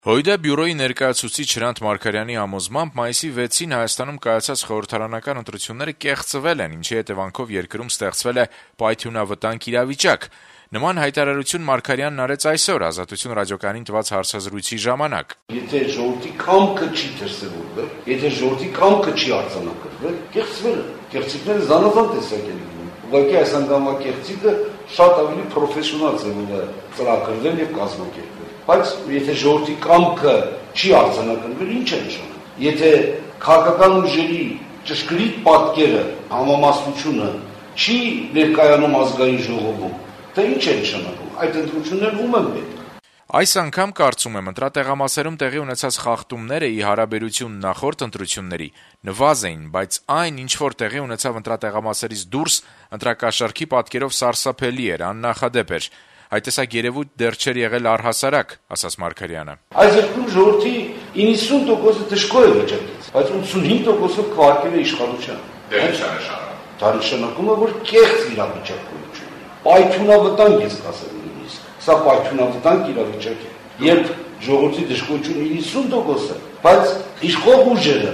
ՀՅԴ բյուրոյի ներկայացուցիչ Հրանտ Մարգարյանի համոզմամբ մայիսի 6-ին Հայաստանում կայացած խորհրդարանական ընտրությունները կեղծվել են, ինչի հետեւանքով երկրում ստեղծվել է պայթյունավտանգ իրավիճակ։ Նման հայտարարություն Մարգարյանն արեց այսօր Ազատություն ռադիոկայանին տված հարցազրույցի ժամանակ։ Եթե ժողովրդի կամքը չի դրսևորվել, եթե ժողովրդի կամքը չի արձանագրվել, կեղծվել է։ Կեղծիքները զանազան տեսակ են լինում։ Ուղղակի այս անգամակեղծիկը շատ ավելի պրոֆեսիոնալ ձևով է ծրագրվել եւ կազմակերպվել։ Բայց եթե ժողովրդի կամքը չի արձանագրվել, ինչ է նշանակում։ Եթե քաղաքական ուժերի ճշգրիտ պատկերը, համամասնությունը չի ներկայանում ազգային ժողովում, դա ինչ է նշանակում։ Այդ ընտրություններն ում են պետք։ Այս անգամ, կարծում եմ, ընտրատեղամասերում տեղի ունեցած խախտումները ի հարաբերություն նախորդ ընտրությունների նվազ էին, բայց այն, ինչ որ տեղի ունեցավ ընտրատեղամասերից դուրս, ընտրակաշառքի պատկերով սարսափելի էր, աննախադեպ էր։ Այդ տեսակ երևույթ դեռ չէր եղել առհասարակ, ասաց Մարգարյանը։ Այս երկրում ժողովրդի 90%-ը դժգոհ է վիճակից, բայց 85%-ը քվարկել է իշխանության։ Դա ինչ է նշանակում։ Դա նշանակում է, որ կեղծ իրավիճակ ունի։ Պայթյունավտանգ ես ասել նույնիսկ։ Սա պայթյունավտանգ իրավիճակ է։ Երբ ժողովրդի դժգոհությունը 90%-ը, բայց իշխող ուժերը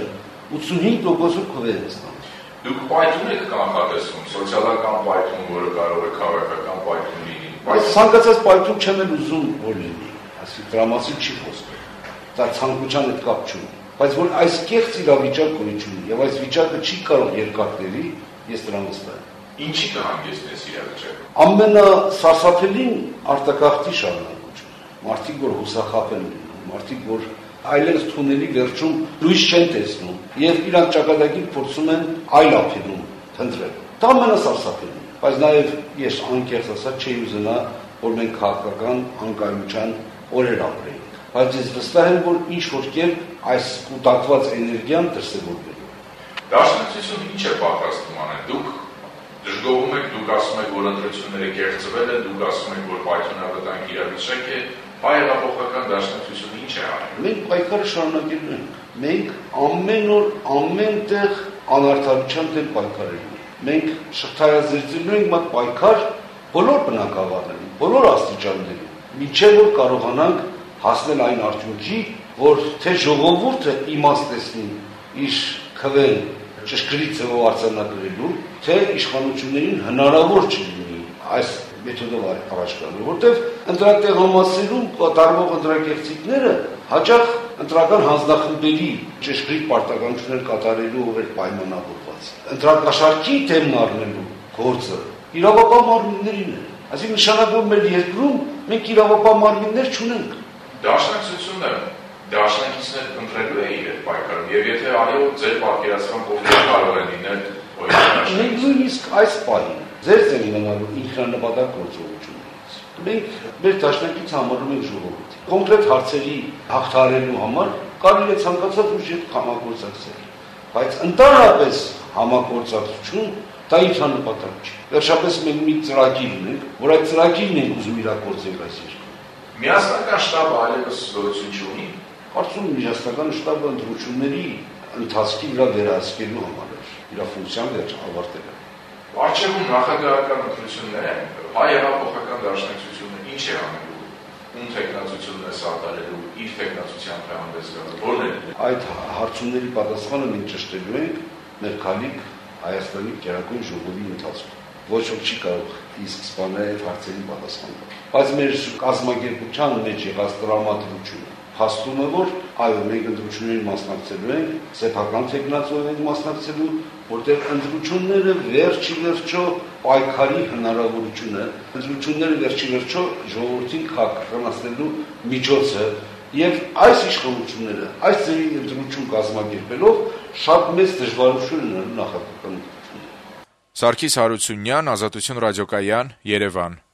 85%-ը քվե են ստանում։ Դուք պայթուն եք կանխատեսում, սոցիալական պայթուն, որը կարող է քաղաքական պայթուն լինի։ Բայց ցանկացած պայթուն չեմ էլ ուզում որ լինի, այսինքն դրա մասին չի խոսքը։ Դա ցանկության հետ կապ չունի։ Բայց որ այս կեղծ իրավիճակ ունի եւ այս վիճակը չի կարող երկարքների, ես դրան վստահ եմ։ Ինչի կհանգեցնես իրավիճակը։ Ամենասարսափելին արտագաղթի շարունակություն։ Մարդիկ որ հուսախաբ են լինում, մարդիկ որ այլևս թունելի վերջում լույս չեն տեսնում եւ իրանք ճակատագիր փորձում են այլ ափինում փնտրել։ Դա ամենասարսափելին։ Բայց նաեւ ես անկեղծ ասած չի ուզենա, որ մենք քաղաքական անկայունության օրեր ապրեինք։ Բայց ես վստահ եմ, որ ինչ որ կերպ այս կուտակված էներգիան դրսևորվելու է։ Դաշնակցությունը ինչ է պատրաստվում անել։ Դուք դժգոհում եք, դուք ասում եք, որ ընտրությունները կեղծվել են, դուք ասում եք, որ պայթյունավտանգ իրավիճակ է, հայ-հեղափոխական դաշնակցությունը ինչ է անում։ Մենք պայքարը շարունակելու ենք։ Մենք ամեն օր, ամեն տեղ անարդարության դեմ պայքարելու ենք։ Մենք շղթայազերծելու ենք մոտ պայքար բոլոր բնակավարներին, բոլոր աստիճաններին, մինչև որ կարողանանք հասնել այն արդյունքի, որ թե ժողովուրդը իմաստեցնի իր քվեն ճշգրիտ ձևով արձանագրելու, թե իշխանություններին հնարավոր չլինի այս մեթոդով առաջ գալու, որտեղ ընտրատեղամասերում կատարվող ընտրակեղծիքները հաճախ ընտրական հանձնախմբերի ճշգրիտ պարտականություններ կատարելու ուղղել պայմանավորված։ Ընտրակաշառքի թեմն առնելու գործը իրավապահ մարմիններին է։ Այսինքն նշանակում մեր երկրում մենք իրավապահ մարմիններ չունենք։ Դաշնակցությունը դաշնակիցներ ընտրելու է իր պայքարում, եւ եթե այո, ձեր պատկերացմամբ ով կարող է լինել օրինակ։ Մենք նույնիսկ այս պահին ձեր են իմանալու ինքնանպատակ գործողություններից։ Մենք մեր դաշնակից համարում ենք ժողովրդի։ Կոնկրետ հարցերի հաղթահարելու համար կարելի է ցանկացած ուժի հետ համագործակցել, բայց ընդհանրապես համագործակցություն դա ինքնանպատակ չէ։ Վերջապես մենք մի ծրագիր ունենք, որ այդ ծրագիրն ենք ուզում իրագործել այս երկրում։ Միասնական շտաբը այլևս գոյություն չունի։ Կարծում եմ միջազգային շտաբը ընտրությունների ընթացքի վրա վերահսկելու համար է, իր ֆունկցիան վերջ ավարտել է։ Արժեվում նախագահական ընտրություններ են, հայ-հեղափոխական դաշնակցությունը ինչ է անելու, ում թեկնածությունն է սատարելու, իր թեկնածությամբ է հանդես գալու, որն է։ Այդ հարցումների պատասխանը մենք ճշտելու ենք մեր քալիք Հայաստանի Գերագույն ժողովի ընթացքում։ Ոչ ոք չի կարող իսկ սպանել հարցերի պատասխանը։ Բայց մեր կազմակերպության մեջ եղած տրամադրությունը փաստում է, որ այո, մենք ընտրություններին մասնակցելու ենք, սեփական թեկնածուով ենք մասնակցելու, որտեղ ընտրությունները վերջի վերջո պայքարի հնարավորություն է, ընտրությունները վերջի վերջո ժողովրդին քաղաքականացնելու միջոց է, եւ այս իշխանությունները այս ծրի ընտրություն կազմակերպելով շատ մեծ դժվարություն ունեն նախագահական ընտրությունները։ Սարգիս Հարությունյան, Ազատություն ռադիոկայան, Երևան։